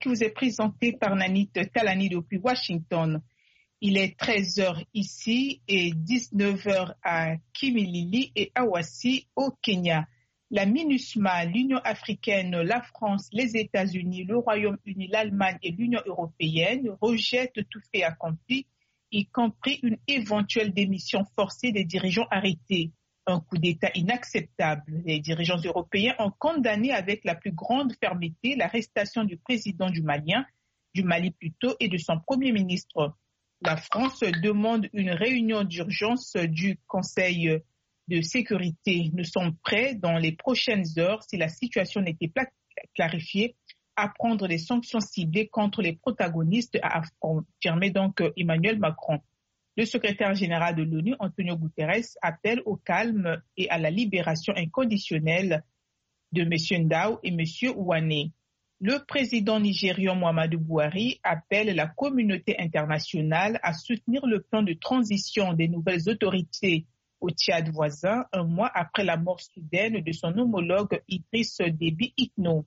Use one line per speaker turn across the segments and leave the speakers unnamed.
qui vous est présenté par Nanit Talani depuis Washington. Il est 13h ici et 19h à Kimilili et Awassi au Kenya. La MINUSMA, l'Union africaine, la France, les États-Unis, le Royaume-Uni, l'Allemagne et l'Union européenne rejettent tout fait accompli, y compris une éventuelle démission forcée des dirigeants arrêtés. Un coup d'État inacceptable. Les dirigeants européens ont condamné avec la plus grande fermeté l'arrestation du président du Mali plutôt, et de son premier ministre. La France demande une réunion d'urgence du Conseil de sécurité. Nous sommes prêts dans les prochaines heures, si la situation n'était pas clarifiée, à prendre des sanctions ciblées contre les protagonistes, a affirmé donc Emmanuel Macron. Le secrétaire général de l'ONU, Antonio Guterres, appelle au calme et à la libération inconditionnelle de M. Ndao et M. Ouane. Le président nigérian Muhammadu Buhari appelle la communauté internationale à soutenir le plan de transition des nouvelles autorités au Tchad voisin, un mois après la mort soudaine de son homologue Idriss Déby Itno.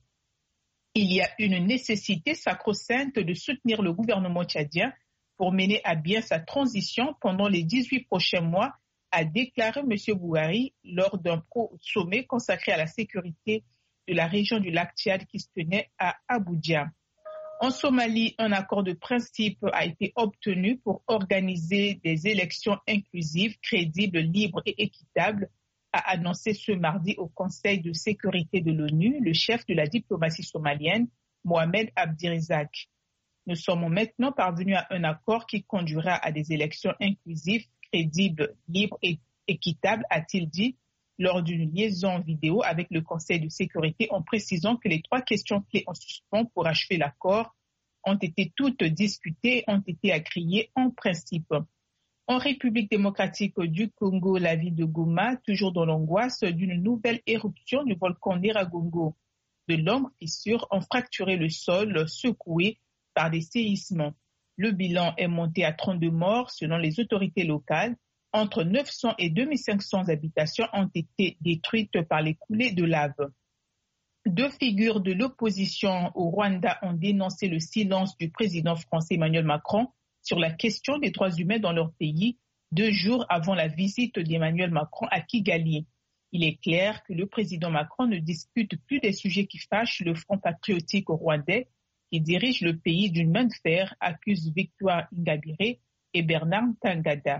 Il y a une nécessité sacro-sainte de soutenir le gouvernement tchadien pour mener à bien sa transition pendant les 18 prochains mois, a déclaré M. Buhari lors d'un sommet consacré à la sécurité de la région du lac Tchad qui se tenait à Abuja. En Somalie, un accord de principe a été obtenu pour organiser des élections inclusives, crédibles, libres et équitables, a annoncé ce mardi au Conseil de sécurité de l'ONU le chef de la diplomatie somalienne, Mohamed Abdirizak. Nous sommes maintenant parvenus à un accord qui conduira à des élections inclusives, crédibles, libres et équitables, a-t-il dit, lors d'une liaison vidéo avec le Conseil de sécurité, en précisant que les 3 questions clés en suspens pour achever l'accord ont été toutes discutées et ont été agréées en principe. En République démocratique du Congo, la ville de Goma, toujours dans l'angoisse d'une nouvelle éruption du volcan Nyiragongo. De longues fissures ont fracturé le sol, secoué par des séismes. Le bilan est monté à 32 morts selon les autorités locales. Entre 900 et 2500 habitations ont été détruites par les coulées de lave. 2 figures de l'opposition au Rwanda ont dénoncé le silence du président français Emmanuel Macron sur la question des droits humains dans leur pays, 2 jours avant la visite d'Emmanuel Macron à Kigali. Il est clair que le président Macron ne discute plus des sujets qui fâchent le Front patriotique rwandais, qui dirige le pays d'une main de fer, accuse Victoire Ingabire et Bernard Tangada.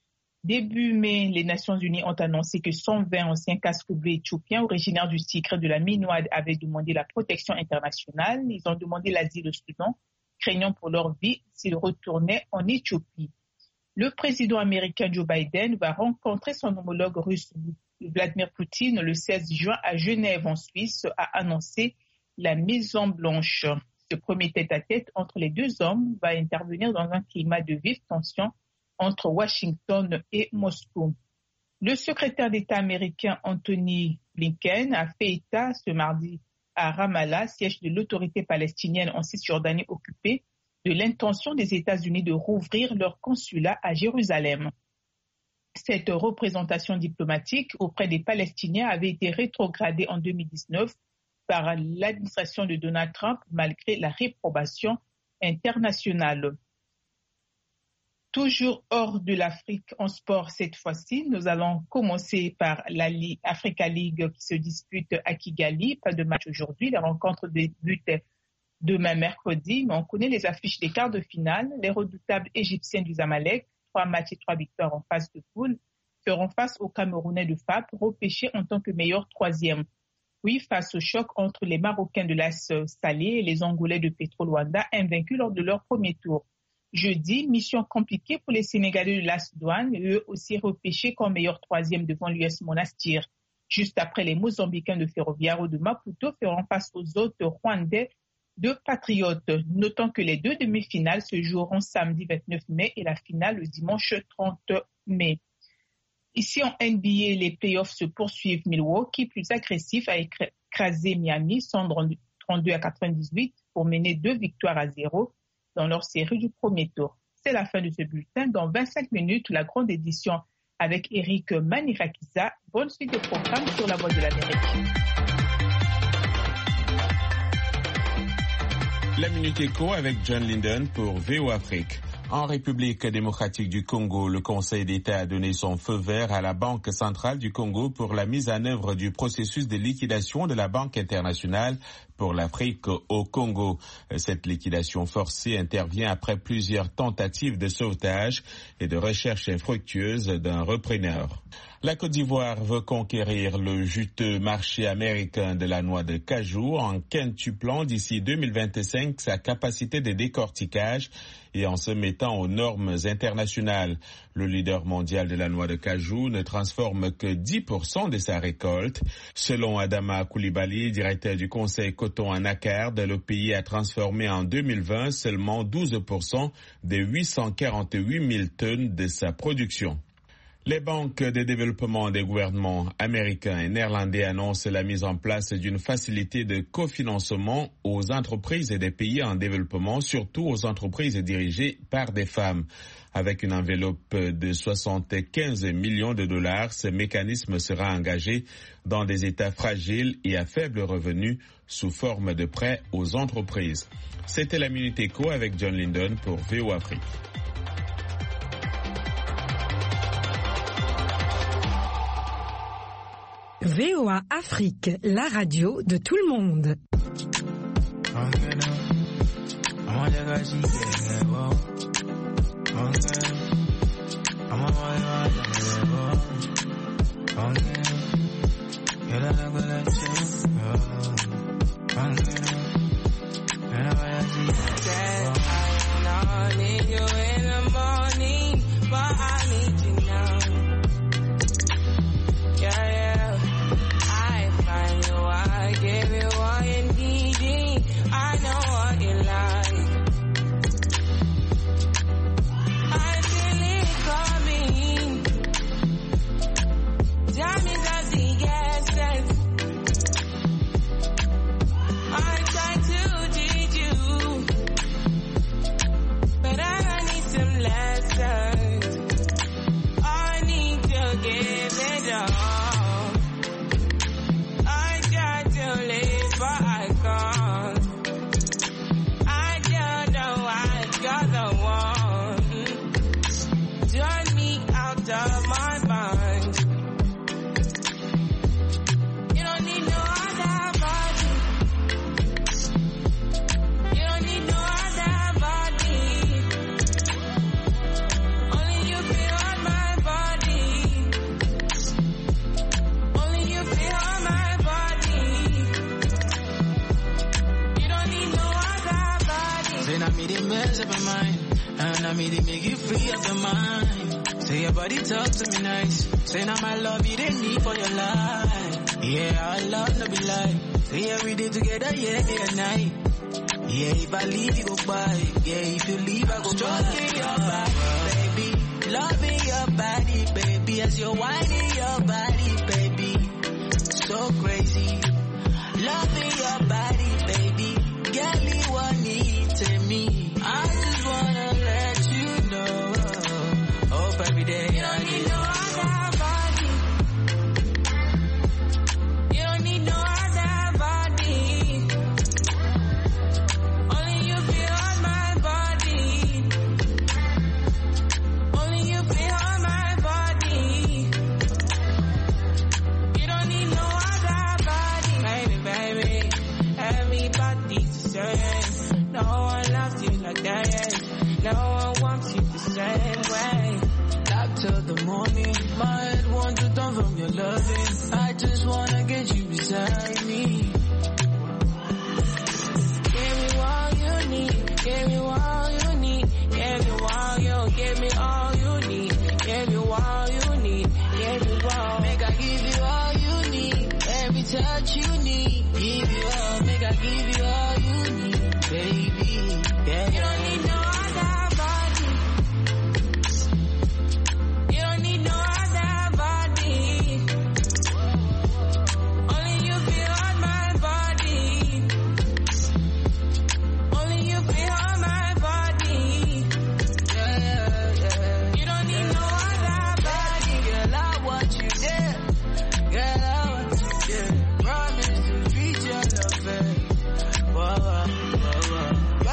Début mai, les Nations Unies ont annoncé que 120 anciens casques bleus éthiopiens originaires du secret de la Minoide avaient demandé la protection internationale. Ils ont demandé l'asile au Soudan, craignant pour leur vie s'ils retournaient en Éthiopie. Le président américain Joe Biden va rencontrer son homologue russe Vladimir Poutine le 16 juin à Genève en Suisse, a annoncé la Maison-Blanche. Ce premier tête-à-tête entre les 2 hommes va intervenir dans un climat de vive tension entre Washington et Moscou. Le secrétaire d'État américain Anthony Blinken a fait état ce mardi à Ramallah, siège de l'autorité palestinienne en Cisjordanie occupée, de l'intention des États-Unis de rouvrir leur consulat à Jérusalem. Cette représentation diplomatique auprès des Palestiniens avait été rétrogradée en 2019 par l'administration de Donald Trump malgré la réprobation internationale. Toujours hors de l'Afrique en sport cette fois-ci, nous allons commencer par la Africa League qui se dispute à Kigali. Pas de match aujourd'hui, la rencontre débute demain mercredi, mais on connaît les affiches des quarts de finale. Les redoutables égyptiens du Zamalek, 3 matchs et 3 victoires en phase de poule, feront face aux Camerounais de FAP, repêchés en tant que meilleur 3e. Oui, face au choc entre les Marocains de l'AS Salé et les Angolais de Petro Luanda, invaincus lors de leur premier tour. Jeudi, mission compliquée pour les Sénégalais de l'AS Douane, eux aussi repêchés comme meilleur 3e devant l'US Monastir. Juste après, les Mozambicains de Ferroviario de Maputo feront face aux autres Rwandais de Patriotes. Notons que les 2 demi-finales se joueront samedi 29 mai et la finale le dimanche 30 mai. Ici en NBA, les playoffs se poursuivent. Milwaukee, plus agressif, a écrasé Miami, 132-98 pour mener 2 victoires à 0 dans leur série du premier tour. C'est la fin de ce bulletin. Dans 25 minutes, la grande édition avec Eric Manirakiza. Bonne suite de programme sur la Voix de l'Amérique.
La Minute Éco avec John Linden pour VO Afrique. En République démocratique du Congo, le Conseil d'État a donné son feu vert à la Banque centrale du Congo pour la mise en œuvre du processus de liquidation de la Banque internationale pour l'Afrique au Congo. Cette liquidation forcée intervient après plusieurs tentatives de sauvetage et de recherche infructueuse d'un repreneur. La Côte d'Ivoire veut conquérir le juteux marché américain de la noix de cajou en quintuplant d'ici 2025 sa capacité de décortiquage et en se mettant aux normes internationales. Le leader mondial de la noix de cajou ne transforme que 10% de sa récolte. Selon Adama Koulibaly, directeur du Conseil Coton en Acard, le pays a transformé en 2020 seulement 12% des 848 000 tonnes de sa production. Les banques de développement des gouvernements américains et néerlandais annoncent la mise en place d'une facilité de cofinancement aux entreprises des pays en développement, surtout aux entreprises dirigées par des femmes. Avec une enveloppe de 75 millions de dollars, ce mécanisme sera engagé dans des États fragiles et à faible revenu sous forme de prêts aux entreprises. C'était la Minute Éco avec John Linden pour VO Afrique.
VOA Afrique, la radio de tout le monde.
Talk to me nice. Say now my love you didn't need for your life. Yeah, our love no be lie. Say every day together, yeah, day and night. Yeah, if I leave you go by. Yeah, if you leave I go stroking your body, baby. Loving your body, baby. As you're whining your body, baby. So crazy. Loving your body.